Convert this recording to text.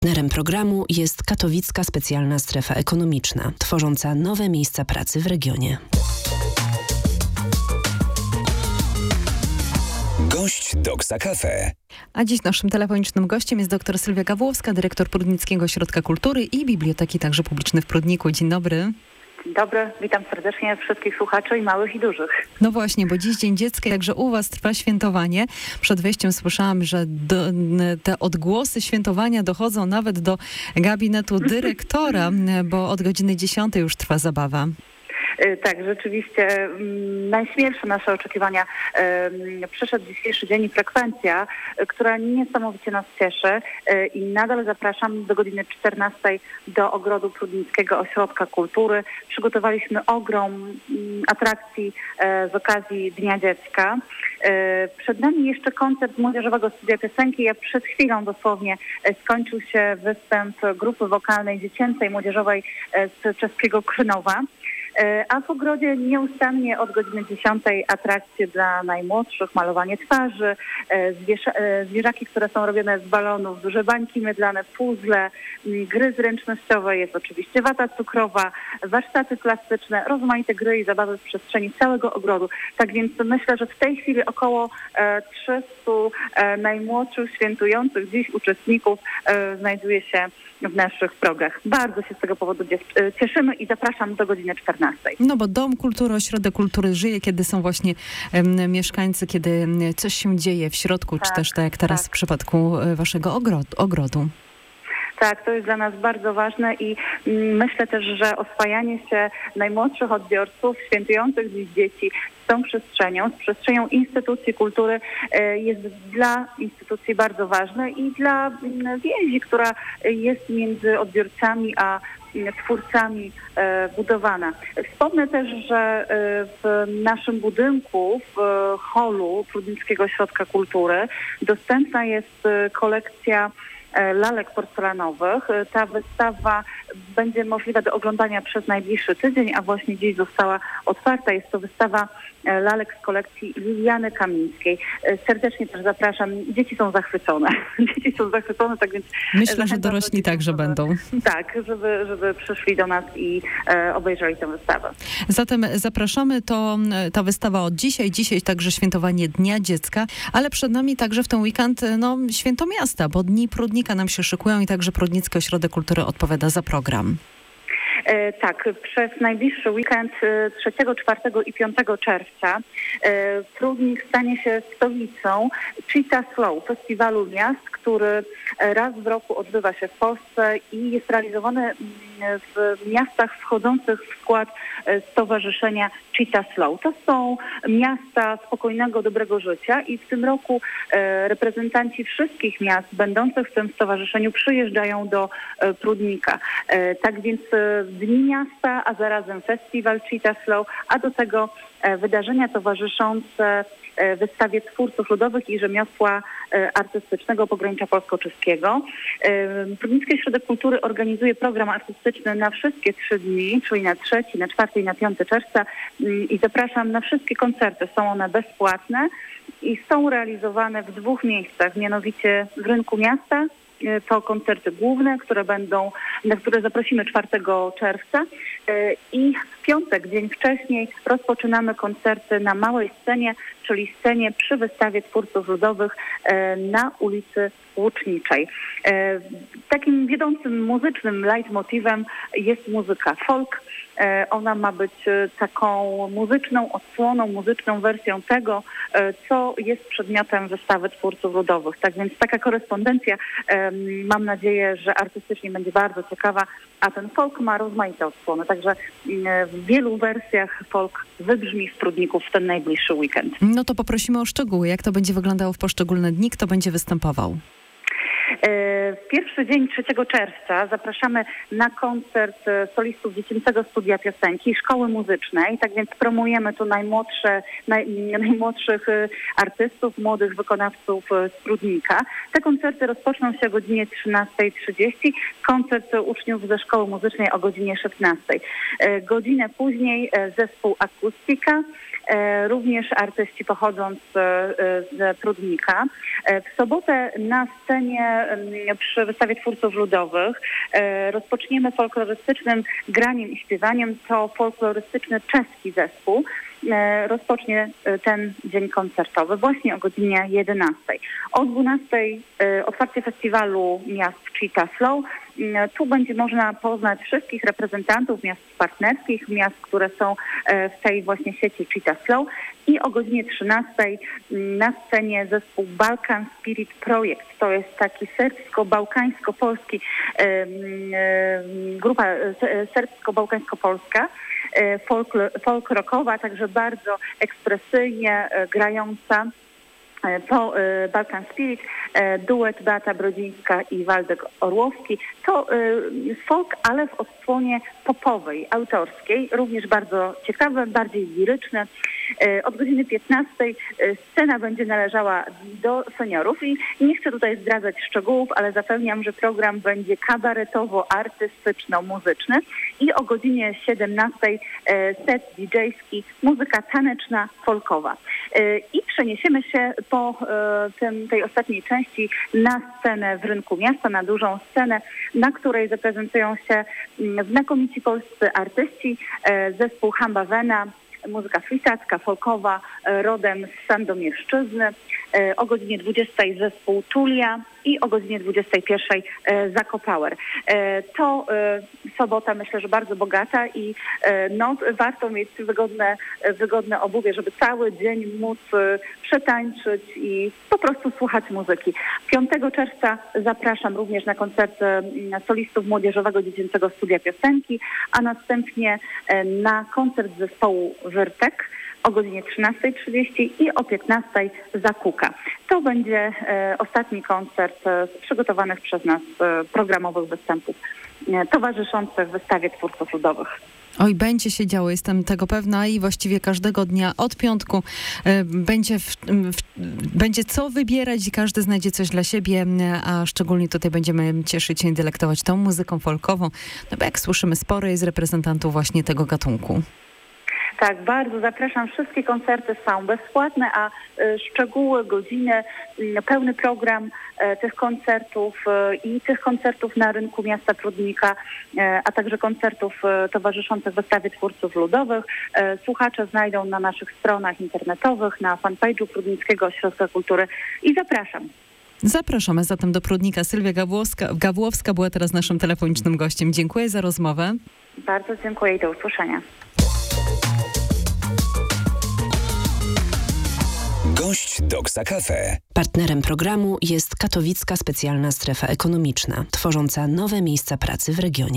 Partnerem programu jest Katowicka Specjalna Strefa Ekonomiczna, tworząca nowe miejsca pracy w regionie. Gość Doksa Cafe. A dziś naszym telefonicznym gościem jest dr Sylwia Gawłowska, dyrektor Prudnickiego Ośrodka Kultury i Biblioteki także publicznej w Prudniku. Dzień dobry. Dzień dobry, witam serdecznie wszystkich słuchaczy i małych i dużych. No właśnie, bo dziś Dzień Dziecka, także u Was trwa świętowanie. Przed wejściem słyszałam, że te odgłosy świętowania dochodzą nawet do gabinetu dyrektora, bo od godziny 10 już trwa zabawa. Tak, rzeczywiście najśmielsze nasze oczekiwania. Przyszedł dzisiejszy dzień i frekwencja, która niesamowicie nas cieszy i nadal zapraszam do godziny 14 do Ogrodu Prudnickiego Ośrodka Kultury. Przygotowaliśmy ogrom atrakcji z okazji Dnia Dziecka. Przed nami jeszcze koncert Młodzieżowego Studia Piosenki. Jak przed chwilą dosłownie skończył się występ grupy wokalnej dziecięcej, młodzieżowej z czeskiego Krzynowa. A w ogrodzie nieustannie od godziny 10 atrakcje dla najmłodszych, malowanie twarzy, zwierzaki, które są robione z balonów, duże bańki mydlane, puzzle, gry zręcznościowe, jest oczywiście wata cukrowa, warsztaty plastyczne, rozmaite gry i zabawy w przestrzeni całego ogrodu. Tak więc myślę, że w tej chwili około 300 najmłodszych, świętujących dziś uczestników znajduje się w naszych progach. Bardzo się z tego powodu cieszymy i zapraszam do godziny 14. No bo Dom Kultury, Ośrodek Kultury żyje, kiedy są właśnie mieszkańcy, kiedy coś się dzieje w środku, tak, czy też tak jak teraz w przypadku waszego ogrodu. Tak, to jest dla nas bardzo ważne i myślę też, że oswajanie się najmłodszych odbiorców, świętujących dziś dzieci z tą przestrzenią, z przestrzenią instytucji kultury jest dla instytucji bardzo ważne i dla więzi, która jest między odbiorcami a twórcami budowana. Wspomnę też, że w naszym budynku, w holu Prudnickiego Ośrodka Kultury dostępna jest kolekcja lalek porcelanowych. Ta wystawa będzie możliwa do oglądania przez najbliższy tydzień, a właśnie dziś została otwarta. Jest to wystawa lalek z kolekcji Liliany Kamińskiej. Serdecznie też zapraszam. Dzieci są zachwycone. Tak więc myślę, że dorośli także będą. Tak, żeby przyszli do nas i obejrzeli tę wystawę. Zatem zapraszamy, ta wystawa od dzisiaj. Dzisiaj także świętowanie Dnia Dziecka, ale przed nami także w ten weekend święto miasta, bo Dni Prudnika nam się szykują i także Prudnicki Ośrodek Kultury odpowiada za program. Tak, przez najbliższy weekend 3, 4 i 5 czerwca Prudnik stanie się stolicą Cheetah Slow, festiwalu miast, który raz w roku odbywa się w Polsce i jest realizowany w miastach wchodzących w skład stowarzyszenia Cheetah Slow. To są miasta spokojnego, dobrego życia i w tym roku reprezentanci wszystkich miast będących w tym stowarzyszeniu przyjeżdżają do Prudnika. Tak więc Dni Miasta, a zarazem festiwal Cheetah Slow, a do tego wydarzenia towarzyszące wystawie twórców ludowych i rzemiosła artystycznego pogranicza polsko-czeskiego. Prudnicki Ośrodek Kultury organizuje program artystyczny na wszystkie 3 dni, czyli na 3, na 4 i na 5 czerwca i zapraszam na wszystkie koncerty. Są one bezpłatne i są realizowane w 2 miejscach, mianowicie w Rynku Miasta. To koncerty główne, na które zaprosimy 4 czerwca i w piątek, dzień wcześniej, rozpoczynamy koncerty na małej scenie, czyli scenie przy wystawie twórców ludowych na ulicy Łuczniczej. Takim wiodącym muzycznym leitmotivem jest muzyka folk. Ona ma być taką muzyczną odsłoną, muzyczną wersją tego, co jest przedmiotem wystawy twórców ludowych. Tak więc taka korespondencja, mam nadzieję, że artystycznie będzie bardzo ciekawa, a ten folk ma rozmaite odsłony. Także w wielu wersjach folk wybrzmi w Prudniku w ten najbliższy weekend. No to poprosimy o szczegóły. Jak to będzie wyglądało w poszczególne dni? Kto będzie występował? W pierwszy dzień 3 czerwca zapraszamy na koncert solistów Dziecięcego Studia Piosenki Szkoły Muzycznej. Tak więc promujemy tu najmłodszych artystów, młodych wykonawców z Prudnika. Te koncerty rozpoczną się o godzinie 13:30. Koncert uczniów ze Szkoły Muzycznej o godzinie 16:00. Godzinę później zespół Akustyka. Również artyści pochodząc z Prudnika. W sobotę na scenie przy wystawie twórców ludowych. Rozpoczniemy folklorystycznym graniem i śpiewaniem. To folklorystyczny czeski zespół rozpocznie ten dzień koncertowy właśnie o godzinie 11. O 12 otwarcie festiwalu miast Cheetah Flow. Tu będzie można poznać wszystkich reprezentantów miast partnerskich, miast, które są w tej właśnie sieci Cheetah Flow. I o godzinie 13 na scenie zespół Balkan Spirit Projekt. To jest taki serbsko-bałkańsko-polski, grupa serbsko-bałkańsko-polska, folk rockowa, także bardzo ekspresyjnie grająca. Po Balkan Spirit, duet Beata Brodzińska i Waldek Orłowski. To folk, ale w odsłonie popowej, autorskiej, również bardzo ciekawe, bardziej liryczne. Od godziny 15 scena będzie należała do seniorów i nie chcę tutaj zdradzać szczegółów, ale zapewniam, że program będzie kabaretowo-artystyczno-muzyczny i o godzinie 17 set DJ-ski, muzyka taneczna, folkowa. I przeniesiemy się po tej ostatniej części na scenę w Rynku Miasta, na dużą scenę, na której zaprezentują się znakomici polscy artyści, zespół Hambawena, muzyka flisacka, folkowa, rodem z Sandomierszczyzny. O godzinie 20 zespół Tulia i o godzinie 21 Zakopower. To sobota, myślę, że bardzo bogata i warto mieć wygodne obuwie, żeby cały dzień móc przetańczyć i po prostu słuchać muzyki. 5 czerwca zapraszam również na koncert solistów Młodzieżowego Dziecięcego Studia Piosenki, a następnie na koncert zespołu Wyrtek o godzinie 13:30 i o 15:00 Zakuka. To będzie ostatni koncert z przygotowanych przez nas programowych występów towarzyszących wystawie twórców ludowych. Oj, będzie się działo, jestem tego pewna i właściwie każdego dnia od piątku będzie co wybierać i każdy znajdzie coś dla siebie, a szczególnie tutaj będziemy cieszyć się i delektować tą muzyką folkową, no bo jak słyszymy, sporo jest reprezentantów właśnie tego gatunku. Tak, bardzo zapraszam. Wszystkie koncerty są bezpłatne, a szczegóły, godziny, pełny program tych koncertów i tych koncertów na Rynku Miasta Prudnika, a także koncertów towarzyszących wystawie twórców ludowych słuchacze znajdą na naszych stronach internetowych, na fanpage'u Prudnickiego Ośrodka Kultury i zapraszam. Zapraszamy zatem do Prudnika. Sylwia Gawłowska była teraz naszym telefonicznym gościem. Dziękuję za rozmowę. Bardzo dziękuję i do usłyszenia. Gość Doksa Cafe. Partnerem programu jest Katowicka Specjalna Strefa Ekonomiczna, tworząca nowe miejsca pracy w regionie.